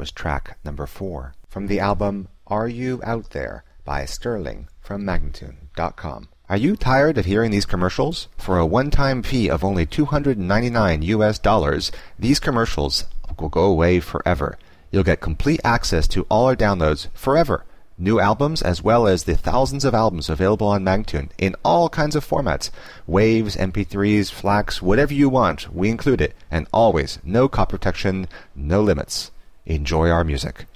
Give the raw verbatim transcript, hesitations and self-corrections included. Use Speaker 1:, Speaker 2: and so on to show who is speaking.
Speaker 1: was track number four from the album Are You Out There by Sterling from Magnatune dot com. Are you tired of hearing these commercials? For a one-time fee of only two hundred ninety-nine U S dollars, these commercials will go away forever. You'll get complete access to all our downloads forever. New albums as well as the thousands of albums available on Magnatune in all kinds of formats. Waves, M P threes, FLACs, whatever you want, we include it. And always, no copy protection, no limits. Enjoy our music.